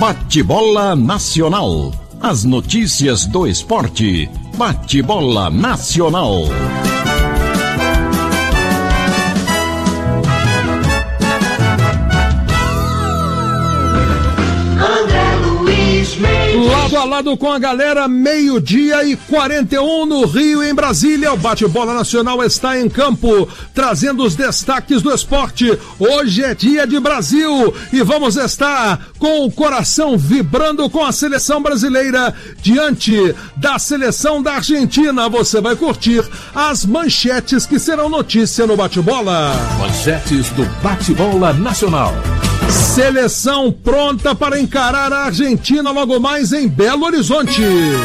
Bate-bola Nacional. As notícias do esporte. Bate-bola Nacional. Lado a lado com a galera, 12:41 no Rio, em Brasília. O Bate-bola Nacional está em campo, trazendo os destaques do esporte. Hoje é dia de Brasil e vamos estar com o coração vibrando com a seleção brasileira diante da seleção da Argentina. Você vai curtir as manchetes que serão notícia no Bate-bola. Manchetes do Bate-bola Nacional. Seleção pronta para encarar a Argentina logo mais em Belo Horizonte.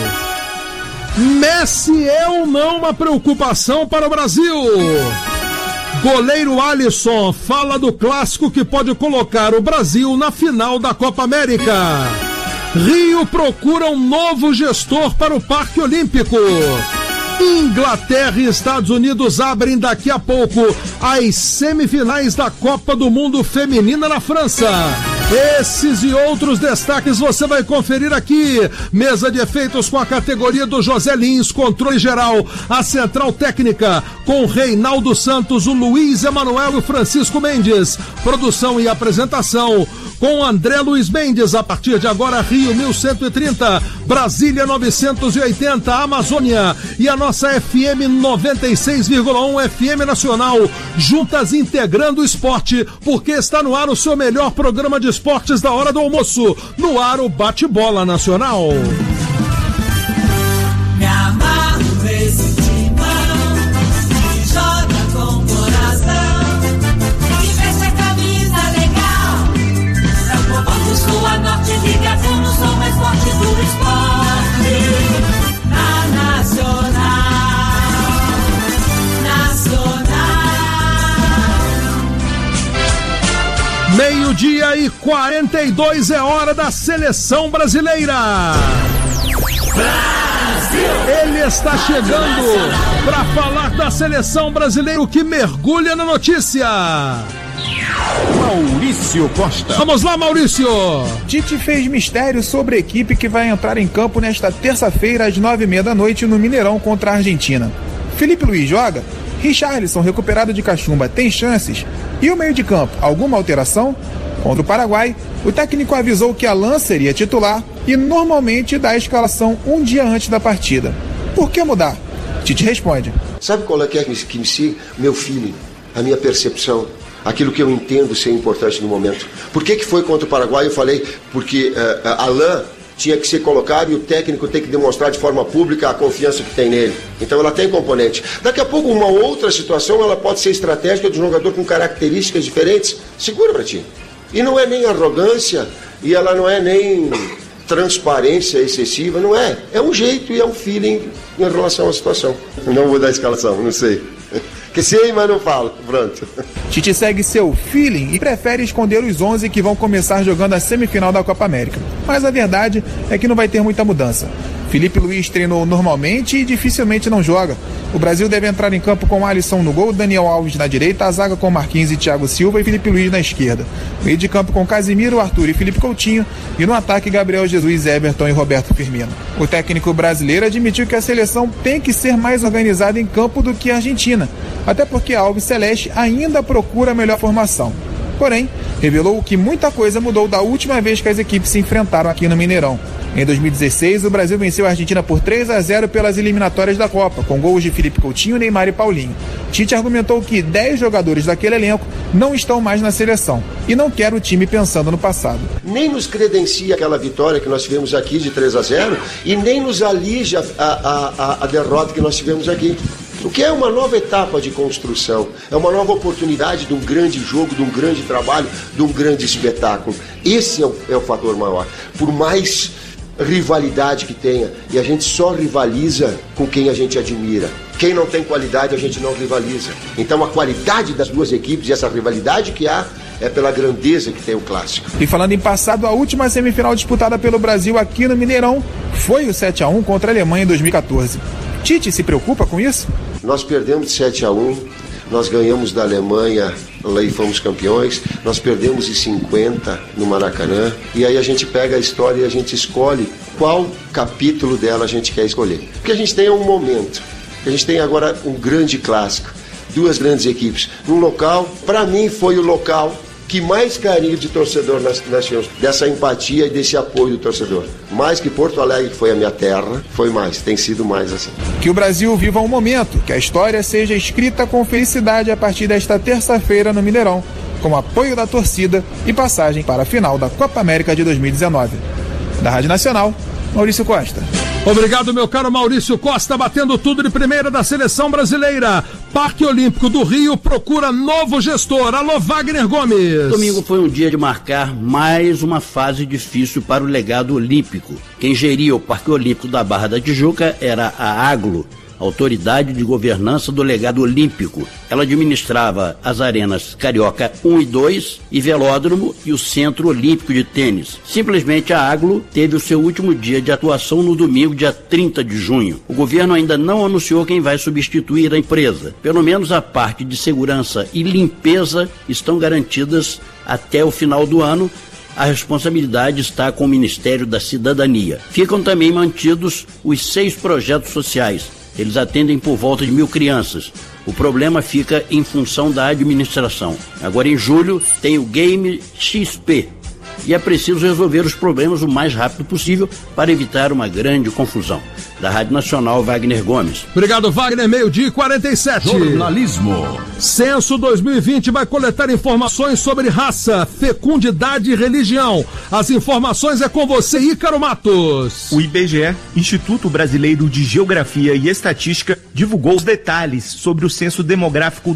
Messi é ou não uma preocupação para o Brasil? Goleiro Alisson fala do clássico que pode colocar o Brasil na final da Copa América. Rio procura um novo gestor para o Parque Olímpico. Inglaterra e Estados Unidos abrem daqui a pouco as semifinais da Copa do Mundo Feminina na França. Esses e outros destaques você vai conferir aqui. Mesa de efeitos com a categoria do José Lins, controle geral, a central técnica com Reinaldo Santos, o Luiz Emanuel e o Francisco Mendes. Produção e apresentação com André Luiz Mendes. A partir de agora, Rio 1130, Brasília 980, Amazônia e a nossa FM 96,1 FM Nacional, juntas integrando o esporte, porque está no ar o seu melhor programa de esportes da hora do almoço. No ar, o Bate-bola Nacional. Me amarro nesse timão, que joga com coração, que veste a camisa legal. É o povão do sul a norte, ligação no som mais forte do esporte. Na Nacional. 12:42 é hora da seleção brasileira. Brasil! Ele está chegando para falar da seleção brasileira que mergulha na notícia. Maurício Costa. Vamos lá, Maurício. Tite fez mistério sobre a equipe que vai entrar em campo nesta terça-feira às 9:30 da noite no Mineirão contra a Argentina. Felipe Luiz joga? Richarlison, recuperado de cachumba, tem chances? E o meio de campo, alguma alteração? Contra o Paraguai, o técnico avisou que Alan seria titular e normalmente dá a escalação um dia antes da partida. Por que mudar? Tite responde. Sabe qual é que me siga? Meu feeling, a minha percepção, aquilo que eu entendo ser importante no momento. Por que foi contra o Paraguai? Eu falei porque Alan tinha que ser colocado e o técnico tem que demonstrar de forma pública a confiança que tem nele. Então ela tem componente. Daqui a pouco uma outra situação ela pode ser estratégica de um jogador com características diferentes. Segura pra ti. E não é nem arrogância e ela não é nem transparência excessiva, não é. É um jeito e é um feeling em relação à situação. Não vou dar escalação, não sei. Que sei, mas não falo. Pronto. Tite segue seu feeling e prefere esconder os 11 que vão começar jogando a semifinal da Copa América. Mas a verdade é que não vai ter muita mudança. Felipe Luiz treinou normalmente e dificilmente não joga. O Brasil deve entrar em campo com Alisson no gol, Daniel Alves na direita, a zaga com Marquinhos e Thiago Silva e Felipe Luiz na esquerda. Meio de campo com Casimiro, Arthur e Felipe Coutinho e no ataque Gabriel Jesus, Everton e Roberto Firmino. O técnico brasileiro admitiu que a seleção tem que ser mais organizada em campo do que a Argentina, até porque a Alves Celeste ainda procura a melhor formação. Porém, revelou que muita coisa mudou da última vez que as equipes se enfrentaram aqui no Mineirão. Em 2016, o Brasil venceu a Argentina por 3-0 pelas eliminatórias da Copa, com gols de Felipe Coutinho, Neymar e Paulinho. Tite argumentou que 10 jogadores daquele elenco não estão mais na seleção e não quer o time pensando no passado. Nem nos credencia aquela vitória que nós tivemos aqui de 3-0 e nem nos alija a derrota que nós tivemos aqui. O que é uma nova etapa de construção, é uma nova oportunidade de um grande jogo, de um grande trabalho, de um grande espetáculo. Esse é o fator maior. Por mais rivalidade que tenha, e a gente só rivaliza com quem a gente admira. Quem não tem qualidade, a gente não rivaliza. Então a qualidade das duas equipes e essa rivalidade que há é pela grandeza que tem o clássico. E falando em passado, a última semifinal disputada pelo Brasil aqui no Mineirão foi o 7-1 contra a Alemanha em 2014. Tite se preocupa com isso? Nós perdemos de 7-1 nós ganhamos da Alemanha lá e fomos campeões, nós perdemos em 50 no Maracanã, e aí a gente pega a história e a gente escolhe qual capítulo dela a gente quer escolher. Porque a gente tem um momento, a gente tem agora um grande clássico, duas grandes equipes, num local, para mim foi o local que mais carinho de torcedor nós tivemos, dessa empatia e desse apoio do torcedor. Mais que Porto Alegre, que foi a minha terra, foi mais, tem sido mais assim. Que o Brasil viva um momento, que a história seja escrita com felicidade a partir desta terça-feira no Mineirão, com apoio da torcida e passagem para a final da Copa América de 2019. Da Rádio Nacional, Maurício Costa. Obrigado, meu caro Maurício Costa, batendo tudo de primeira da seleção brasileira. Parque Olímpico do Rio procura novo gestor. Alô, Wagner Gomes. Domingo foi um dia de marcar mais uma fase difícil para o legado olímpico. Quem geria o Parque Olímpico da Barra da Tijuca era a AGLO, Autoridade de Governança do Legado Olímpico. Ela administrava as arenas Carioca 1 e 2 e Velódromo e o Centro Olímpico de Tênis. Simplesmente a AGLO teve o seu último dia de atuação no domingo, dia 30 de junho. O governo ainda não anunciou quem vai substituir a empresa. Pelo menos a parte de segurança e limpeza estão garantidas até o final do ano. A responsabilidade está com o Ministério da Cidadania. Ficam também mantidos os 6 projetos sociais. Eles atendem por volta de 1.000 crianças. O problema fica em função da administração. Agora em julho tem o Game XP. E é preciso resolver os problemas o mais rápido possível para evitar uma grande confusão. Da Rádio Nacional, Wagner Gomes. Obrigado, Wagner. 12:47. Jornalismo. Censo 2020 vai coletar informações sobre raça, fecundidade e religião. As informações é com você, Ícaro Matos. O IBGE, Instituto Brasileiro de Geografia e Estatística, divulgou os detalhes sobre o Censo Demográfico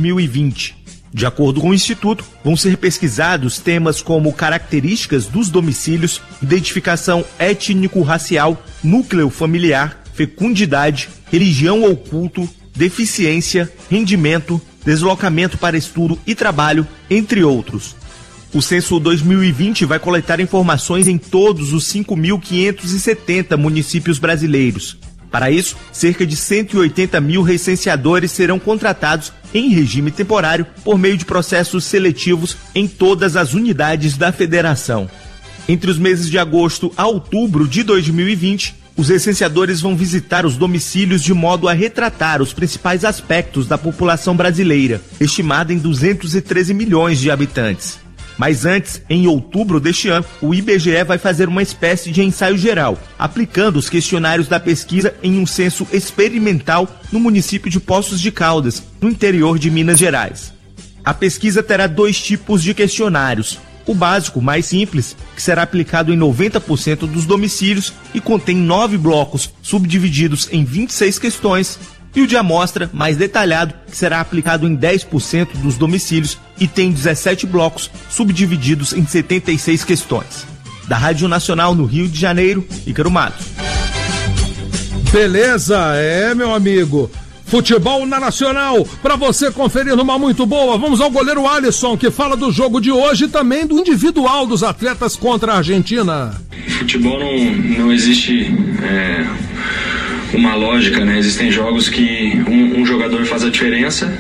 2020. De acordo com o Instituto, vão ser pesquisados temas como características dos domicílios, identificação étnico-racial, núcleo familiar, fecundidade, religião ou culto, deficiência, rendimento, deslocamento para estudo e trabalho, entre outros. O Censo 2020 vai coletar informações em todos os 5.570 municípios brasileiros. Para isso, cerca de 180 mil recenseadores serão contratados em regime temporário por meio de processos seletivos em todas as unidades da federação. Entre os meses de agosto a outubro de 2020, os recenseadores vão visitar os domicílios de modo a retratar os principais aspectos da população brasileira, estimada em 213 milhões de habitantes. Mas antes, em outubro deste ano, o IBGE vai fazer uma espécie de ensaio geral, aplicando os questionários da pesquisa em um censo experimental no município de Poços de Caldas, no interior de Minas Gerais. A pesquisa terá 2 tipos de questionários. O básico, mais simples, que será aplicado em 90% dos domicílios e contém 9 blocos subdivididos em 26 questões, e o de amostra, mais detalhado, que será aplicado em 10% dos domicílios e tem 17 blocos subdivididos em 76 questões. Da Rádio Nacional no Rio de Janeiro, Ícaro Matos. Beleza, meu amigo. Futebol na Nacional, para você conferir numa muito boa. Vamos ao goleiro Alisson, que fala do jogo de hoje e também do individual dos atletas contra a Argentina. Futebol não existe uma lógica, né? Existem jogos que um jogador faz a diferença.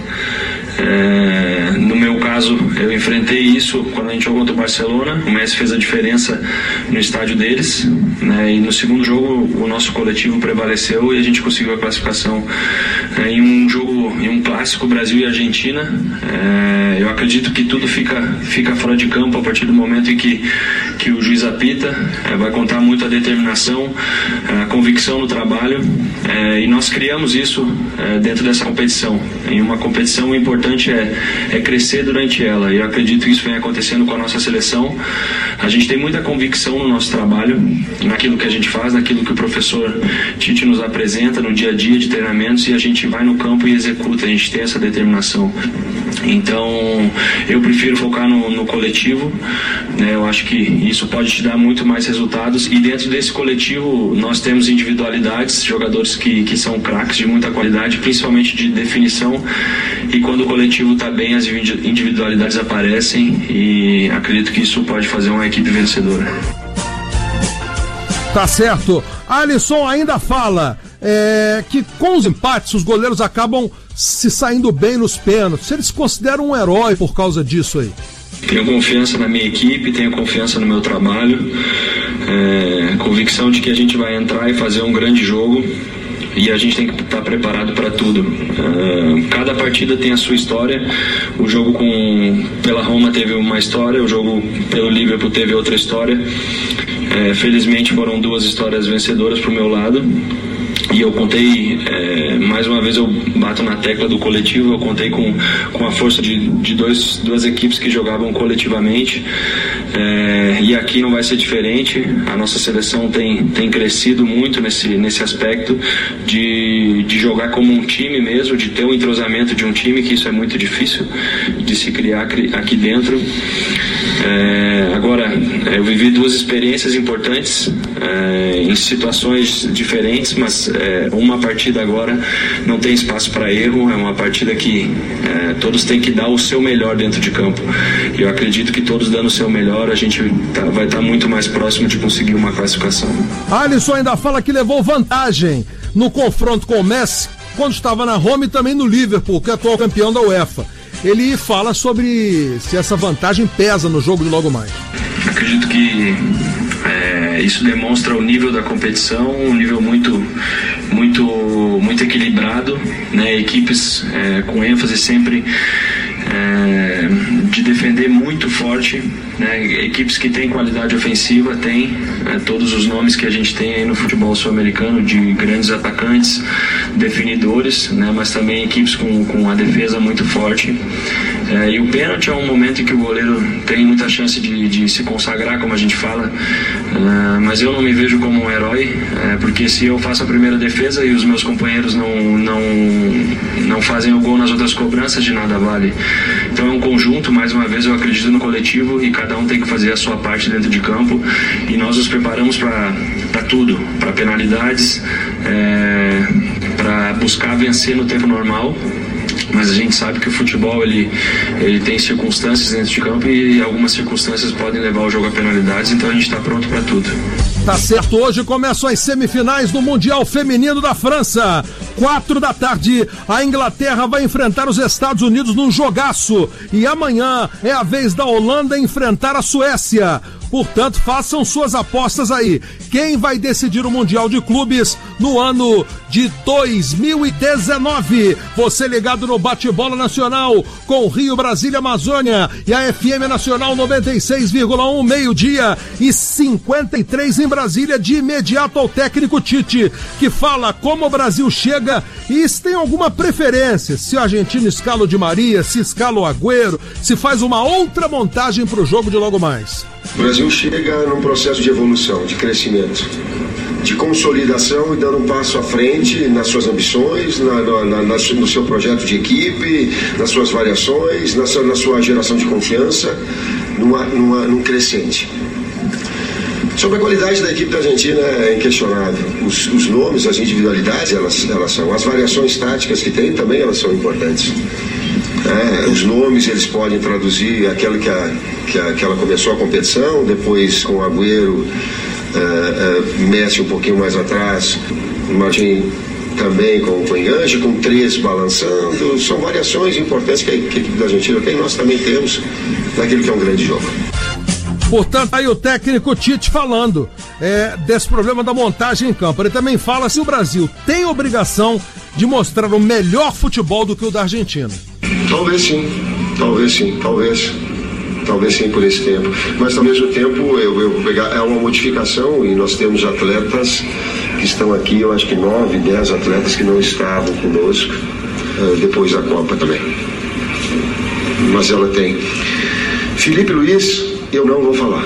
No meu caso, eu enfrentei isso quando a gente jogou contra o Barcelona. O Messi fez a diferença no estádio deles, né? E no segundo jogo o nosso coletivo prevaleceu e a gente conseguiu a classificação em um jogo, em um clássico Brasil e Argentina. Eu acredito que tudo fica fora de campo a partir do momento em que o juiz apita. Vai contar muito a determinação, a convicção no trabalho, e nós criamos isso dentro dessa competição. Em uma competição, o importante é crescer durante ela, e eu acredito que isso vem acontecendo com a nossa seleção. A gente tem muita convicção no nosso trabalho, naquilo que a gente faz, naquilo que o professor Tite nos apresenta no dia a dia de treinamentos, e a gente vai no campo e executa, a gente tem essa determinação. Então eu prefiro focar no coletivo, né? Eu acho que isso pode te dar muito mais resultados, e dentro desse coletivo nós temos individualidades, jogadores que são craques de muita qualidade, principalmente de definição, e quando o coletivo está bem, as individualidades aparecem, e acredito que isso pode fazer uma equipe vencedora. Tá certo. Alisson ainda fala. que com os empates os goleiros acabam se saindo bem nos pênaltis. Eles se consideram um herói por causa disso aí? Tenho confiança na minha equipe, tenho confiança no meu trabalho, convicção de que a gente vai entrar e fazer um grande jogo. E a gente tem que estar preparado para tudo. Cada partida tem a sua história. O jogo pela Roma teve uma história, o jogo pelo Liverpool teve outra história. Felizmente foram 2 histórias vencedoras para o meu lado. E eu contei, mais uma vez eu bato na tecla do coletivo, eu contei com a força de duas equipes que jogavam coletivamente, e aqui não vai ser diferente. A nossa seleção tem crescido muito nesse aspecto de jogar como um time mesmo, de ter um entrosamento de um time, que isso é muito difícil de se criar aqui dentro. Agora, eu vivi 2 experiências importantes em situações diferentes, mas uma partida agora não tem espaço para erro. É uma partida que todos têm que dar o seu melhor dentro de campo. E eu acredito que todos dando o seu melhor, a gente vai estar muito mais próximo de conseguir uma classificação. Alisson ainda fala que levou vantagem no confronto com o Messi quando estava na Roma e também no Liverpool, que é atual campeão da UEFA. Ele fala sobre se essa vantagem pesa no jogo de logo mais. Acredito que isso demonstra o nível da competição, um nível muito equilibrado, né? Equipes com ênfase sempre de defender muito forte, né? Equipes que têm qualidade ofensiva, todos os nomes que a gente tem aí no futebol sul-americano, de grandes atacantes, definidores, né? Mas também equipes com a defesa muito forte. E o pênalti é um momento em que o goleiro tem muita chance de se consagrar, como a gente fala, mas eu não me vejo como um herói, porque se eu faço a primeira defesa e os meus companheiros não fazem o gol nas outras cobranças, de nada vale. Então é um conjunto, mais uma vez eu acredito no coletivo, e cada um tem que fazer a sua parte dentro de campo, e nós nos preparamos para tudo, para penalidades, para buscar vencer no tempo normal. Mas a gente sabe que o futebol ele tem circunstâncias dentro de campo, e algumas circunstâncias podem levar o jogo a penalidades, então a gente está pronto para tudo. Tá certo, hoje começam as semifinais do Mundial Feminino da França. 4 da tarde, a Inglaterra vai enfrentar os Estados Unidos num jogaço, e amanhã é a vez da Holanda enfrentar a Suécia. Portanto, façam suas apostas aí. Quem vai decidir o Mundial de Clubes no ano de 2019? Você ligado no Bate-Bola Nacional com Rio, Brasília, Amazônia e a FM Nacional 96,1, 12:53 em Brasília. De imediato ao técnico Tite, que fala como o Brasil chega e se tem alguma preferência, se o argentino escala o Di Maria, se escala o Agüero, se faz uma outra montagem para o jogo de logo mais. O Brasil chega num processo de evolução, de crescimento, de consolidação e dando um passo à frente nas suas ambições, no seu projeto de equipe, nas suas variações, na sua geração de confiança, num crescente. Sobre a qualidade da equipe da Argentina é inquestionável. Os nomes, as individualidades, elas são. As variações táticas que tem também, elas são importantes. Os nomes, eles podem traduzir aquela que ela começou a competição, depois com o Agüero, Messi um pouquinho mais atrás, o Martin também com o enganche, com 3 balançando. São variações importantes que a equipe da Argentina tem, nós também temos, naquilo que é um grande jogo. Portanto, aí o técnico Tite falando desse problema da montagem em campo. Ele também fala se o Brasil tem obrigação de mostrar o melhor futebol do que o da Argentina. Talvez sim, por esse tempo. Mas ao mesmo tempo eu vou pegar, é uma modificação, e nós temos atletas que estão aqui, eu acho que 9, 10 atletas que não estavam conosco depois da Copa também. Mas ela tem. Felipe Luiz, eu não vou falar.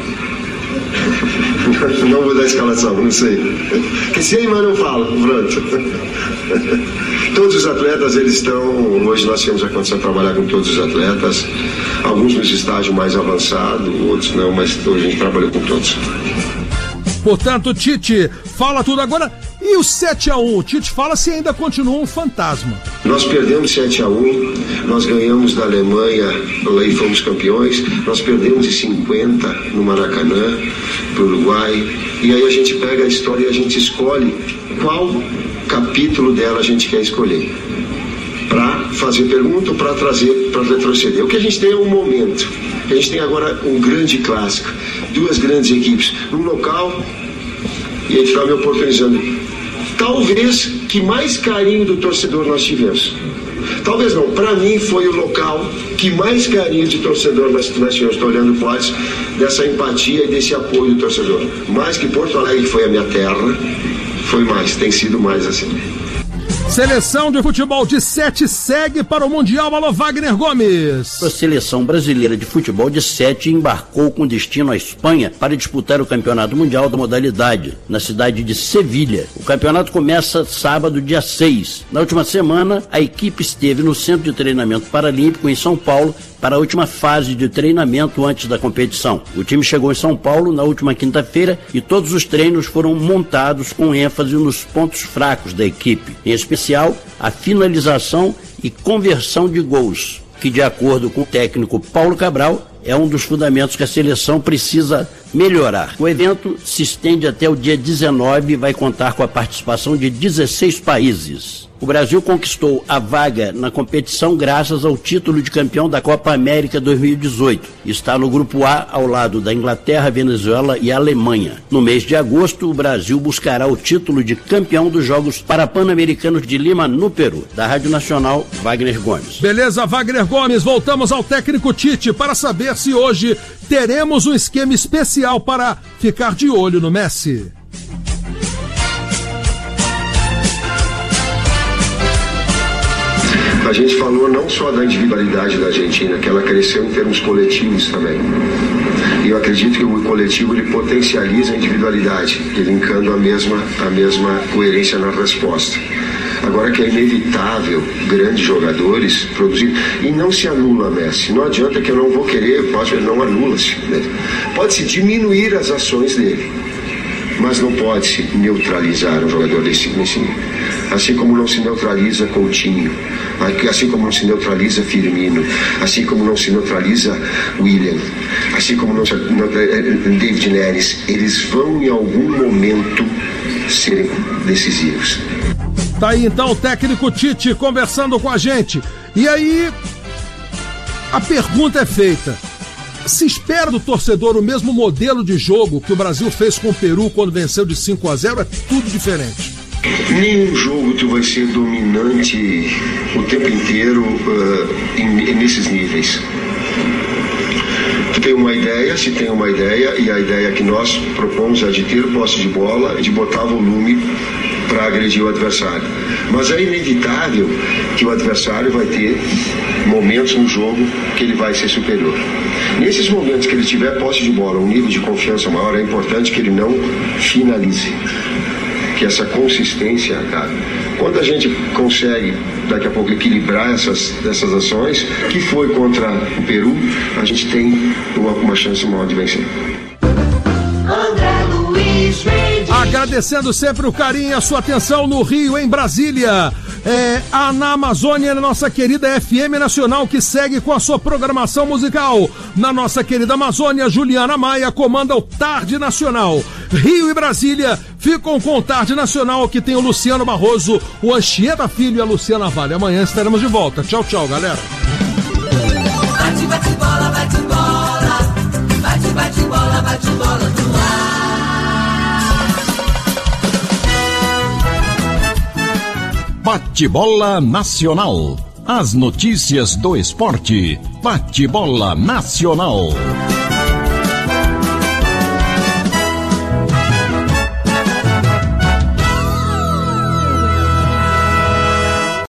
Não vou dar escalação, não sei. Que sei, mas não falo, pronto. Todos os atletas, eles estão... Hoje nós temos a condição de trabalhar com todos os atletas. Alguns nos estágios mais avançados, outros não, mas hoje a gente trabalha com todos. Portanto, Tite fala tudo agora. E o 7-1? O Tite fala se ainda continua um fantasma. Nós perdemos 7-1, nós ganhamos da Alemanha, lá e fomos campeões. Nós perdemos de 50 no Maracanã, pro Uruguai. E aí a gente pega a história e a gente escolhe qual capítulo dela a gente quer escolher? Para fazer pergunta ou para trazer, para retroceder? O que a gente tem é um momento. A gente tem agora um grande clássico, duas grandes equipes, num local, e a gente está me oportunizando. Talvez que mais carinho do torcedor nós tivemos. Talvez não, para mim foi o local que mais carinho de torcedor nós tivemos. Estou olhando fotos dessa empatia e desse apoio do torcedor. Mais que Porto Alegre, que foi a minha terra, foi mais, tem sido mais assim. Seleção de futebol de 7 segue para o Mundial. Alô, Wagner Gomes. A seleção brasileira de futebol de 7 embarcou com destino à Espanha para disputar o Campeonato Mundial da modalidade, na cidade de Sevilha. O campeonato começa sábado, dia 6. Na última semana, a equipe esteve no Centro de Treinamento Paralímpico em São Paulo para a última fase de treinamento antes da competição. O time chegou em São Paulo na última quinta-feira e todos os treinos foram montados com ênfase nos pontos fracos da equipe, em especial a finalização e conversão de gols, que, de acordo com o técnico Paulo Cabral, é um dos fundamentos que a seleção precisa melhorar. O evento se estende até o dia 19 e vai contar com a participação de 16 países. O Brasil conquistou a vaga na competição graças ao título de campeão da Copa América 2018. Está no grupo A ao lado da Inglaterra, Venezuela e Alemanha. No mês de agosto, o Brasil buscará o título de campeão dos Jogos Pan-Americanos de Lima, no Peru. Da Rádio Nacional, Wagner Gomes. Beleza, Wagner Gomes. Voltamos ao técnico Tite para saber se hoje teremos um esquema especial para ficar de olho no Messi. A gente falou não só da individualidade da Argentina, que ela cresceu em termos coletivos também. E eu acredito que o coletivo ele potencializa a individualidade, linkando a mesma coerência na resposta. Agora que é inevitável grandes jogadores produzir, e não se anula Messi, não adianta que eu não vou querer, não anula-se, né? Pode-se diminuir as ações dele, mas não pode-se neutralizar um jogador desse nível. Assim como não se neutraliza Coutinho, assim como não se neutraliza Firmino, assim como não se neutraliza William, assim como não se David Neres, eles vão em algum momento serem decisivos. Tá aí então o técnico Tite conversando com a gente. E aí, a pergunta é feita: se espera do torcedor o mesmo modelo de jogo que o Brasil fez com o Peru quando venceu de 5-0? É tudo diferente. Nenhum jogo tu vai ser dominante o tempo inteiro nesses níveis. Tu tem uma ideia, se tem uma ideia, e a ideia que nós propomos é de ter posse de bola e de botar volume para agredir o adversário. Mas é inevitável que o adversário vai ter momentos no jogo que ele vai ser superior. Nesses momentos que ele tiver posse de bola, um nível de confiança maior, é importante que ele não finalize, que essa consistência acabe. Quando a gente consegue, daqui a pouco, equilibrar essas ações, que foi contra o Peru, a gente tem uma chance maior de vencer. Agradecendo sempre o carinho e a sua atenção no Rio, em Brasília. Na Amazônia, na nossa querida FM Nacional, que segue com a sua programação musical. Na nossa querida Amazônia, Juliana Maia comanda o Tarde Nacional. Rio e Brasília ficam com o Tarde Nacional, que tem o Luciano Barroso, o Anchieta Filho e a Luciana Vale. Amanhã estaremos de volta. Tchau, tchau, galera. Bate, bate bola, bate bola. Bate, bate bola, bate bola no ar. Bate-bola Nacional. As notícias do esporte. Bate-bola Nacional.